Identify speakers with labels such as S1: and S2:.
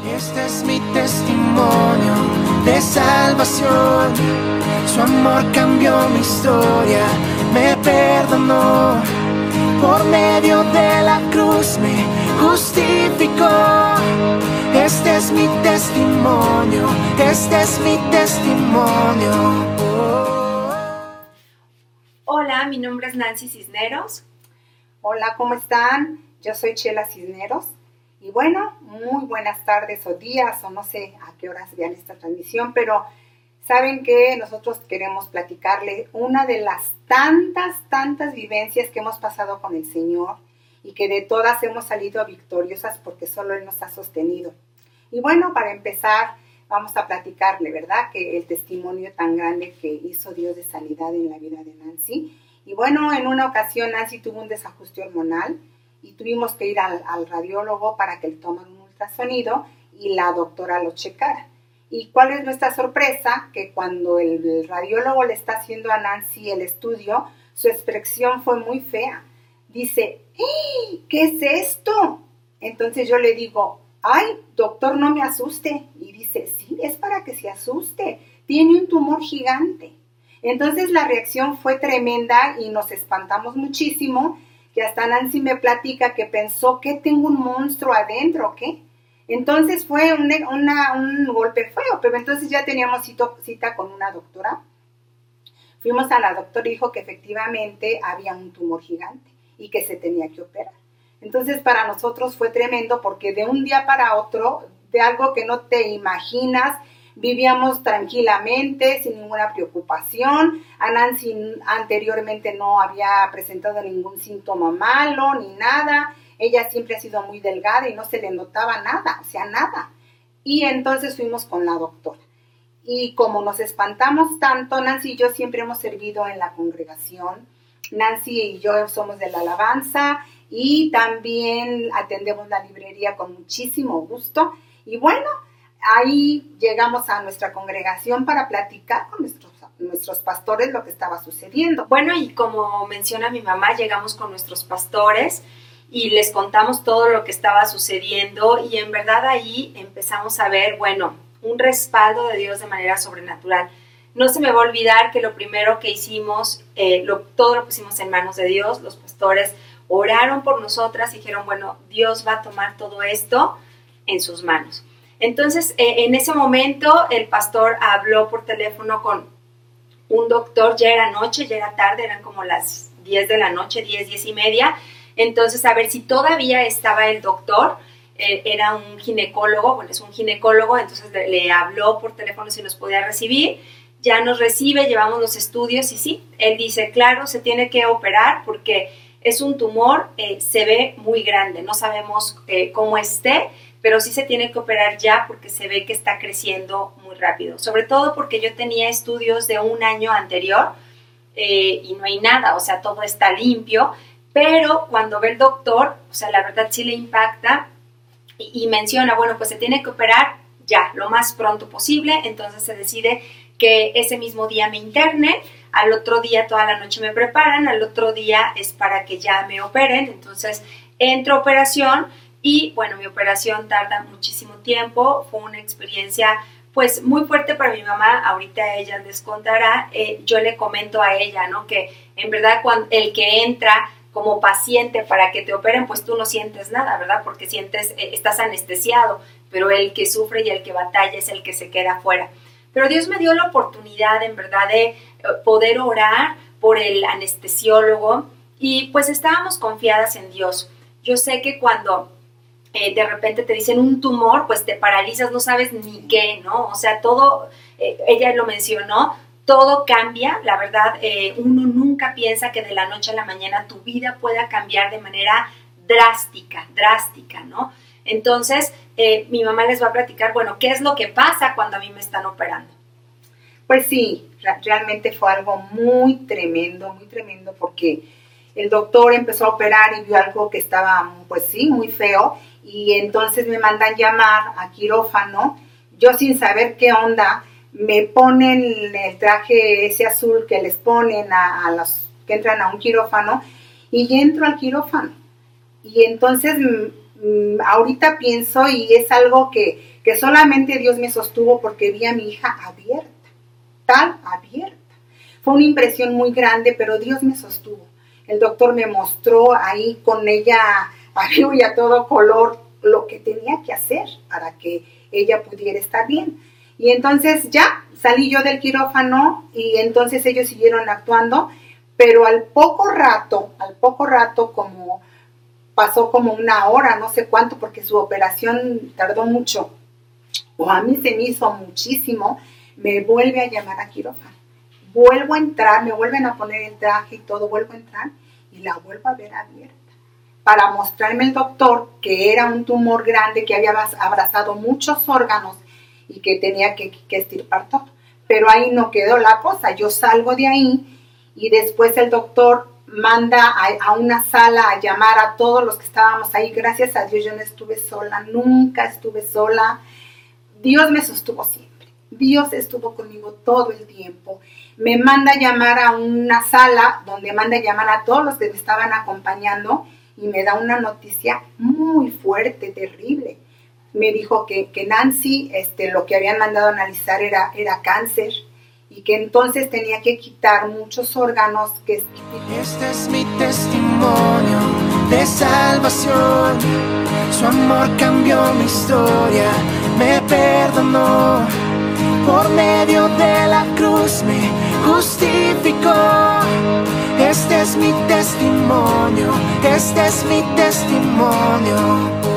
S1: Este es mi testimonio de salvación. Su amor cambió mi historia, me perdonó. Por medio de la cruz me justificó. Este es mi testimonio, este es mi testimonio.
S2: Hola, mi nombre es Nancy Cisneros.
S3: Hola, ¿cómo están? Yo soy Chela Cisneros. Y bueno, muy buenas tardes o días, o no sé a qué horas vean esta transmisión, pero saben que nosotros queremos platicarles una de las tantas vivencias que hemos pasado con el Señor y que de todas hemos salido victoriosas porque solo Él nos ha sostenido. Y bueno, para empezar, vamos a platicarle, ¿verdad? Que el testimonio tan grande que hizo Dios de sanidad en la vida de Nancy. Y bueno, en una ocasión Nancy tuvo un desajuste hormonal y tuvimos que ir al radiólogo para que le tomara un ultrasonido y la doctora lo checara. ¿Y cuál es nuestra sorpresa? Que cuando el radiólogo le está haciendo a Nancy el estudio, su expresión fue muy fea. Dice, ¿qué es esto? Entonces yo le digo, ay, doctor, no me asuste. Y dice, sí, es para que se asuste. Tiene un tumor gigante. Entonces la reacción fue tremenda y nos espantamos muchísimo, que hasta Nancy me platica que pensó que tengo un monstruo adentro, ¿qué? Entonces fue un golpe feo, pero entonces ya teníamos cita con una doctora. Fuimos a la doctora y dijo que efectivamente había un tumor gigante y que se tenía que operar. Entonces para nosotros fue tremendo porque de un día para otro, de algo que no te imaginas, vivíamos tranquilamente, sin ninguna preocupación. A Nancy anteriormente no había presentado ningún síntoma malo ni nada. Ella siempre ha sido muy delgada y no se le notaba nada, o sea, nada. Y entonces fuimos con la doctora. Y como nos espantamos tanto, Nancy y yo siempre hemos servido en la congregación. Nancy y yo somos de la alabanza y también atendemos la librería con muchísimo gusto. Y bueno, ahí llegamos a nuestra congregación para platicar con nuestros pastores lo que estaba sucediendo.
S2: Bueno, y como menciona mi mamá, llegamos con nuestros pastores y les contamos todo lo que estaba sucediendo y en verdad ahí empezamos a ver, bueno, un respaldo de Dios de manera sobrenatural. No se me va a olvidar que lo primero que hicimos, todo lo pusimos en manos de Dios. Los pastores oraron por nosotras y dijeron, bueno, Dios va a tomar todo esto en sus manos. Entonces, en ese momento, el pastor habló por teléfono con un doctor, ya era noche, ya era tarde, eran como las 10 de la noche, 10:30. Entonces, a ver si todavía estaba el doctor, era un ginecólogo, bueno, es un ginecólogo, entonces le habló por teléfono si nos podía recibir, ya nos recibe, llevamos los estudios y sí, él dice, claro, se tiene que operar porque es un tumor, se ve muy grande, no sabemos cómo esté, pero sí se tiene que operar ya porque se ve que está creciendo muy rápido. Sobre todo porque yo tenía estudios de un año anterior y no hay nada, o sea, todo está limpio, pero cuando ve el doctor, o sea, la verdad sí le impacta y menciona, bueno, pues se tiene que operar ya, lo más pronto posible, entonces se decide que ese mismo día me interne, al otro día toda la noche me preparan, al otro día es para que ya me operen, entonces entro a operación. Y bueno, mi operación tarda muchísimo tiempo, fue una experiencia pues muy fuerte para mi mamá, ahorita ella les contará, yo le comento a ella, ¿no? Que en verdad cuando el que entra como paciente para que te operen, pues tú no sientes nada, ¿verdad? Porque estás anestesiado, pero el que sufre y el que batalla es el que se queda afuera. Pero Dios me dio la oportunidad en verdad de poder orar por el anestesiólogo y pues estábamos confiadas en Dios. Yo sé que cuando de repente te dicen un tumor, pues te paralizas, no sabes ni qué, ¿no? O sea, todo, ella lo mencionó, todo cambia, la verdad, uno nunca piensa que de la noche a la mañana tu vida pueda cambiar de manera drástica, ¿no? Entonces, mi mamá les va a platicar, bueno, ¿qué es lo que pasa cuando a mí me están operando?
S3: Pues sí, realmente fue algo muy tremendo porque el doctor empezó a operar y vio algo que estaba, pues sí, muy feo, y entonces me mandan llamar a quirófano. Yo sin saber qué onda, me ponen el traje ese azul que les ponen a los que entran a un quirófano, y entro al quirófano. Y entonces ahorita pienso y es algo que solamente Dios me sostuvo porque vi a mi hija abierta, tan abierta. Fue una impresión muy grande, pero Dios me sostuvo. El doctor me mostró ahí con ella a vivo y a todo color lo que tenía que hacer para que ella pudiera estar bien. Y entonces ya salí yo del quirófano y entonces ellos siguieron actuando, pero al poco rato, como pasó como una hora, no sé cuánto, porque su operación tardó mucho, o a mí se me hizo muchísimo, me vuelve a llamar a quirófano. Vuelvo a entrar, me vuelven a poner el traje y todo, vuelvo a entrar y la vuelvo a ver abierta. Para mostrarme el doctor que era un tumor grande que había abrazado muchos órganos y que tenía que extirpar todo. Pero ahí no quedó la cosa, yo salgo de ahí y después el doctor manda a una sala a llamar a todos los que estábamos ahí. Gracias a Dios yo no estuve sola, nunca estuve sola. Dios me sostuvo siempre. Dios estuvo conmigo todo el tiempo. Me manda a llamar a una sala donde manda a llamar a todos los que me estaban acompañando y me da una noticia muy fuerte, terrible. Me dijo que Nancy, lo que habían mandado a analizar era cáncer y que entonces tenía que quitar muchos órganos.
S1: Este es mi testimonio de salvación. Su amor cambió mi historia, me perdonó. Por medio de la cruz me justificó. Este es mi testimonio, este es mi testimonio.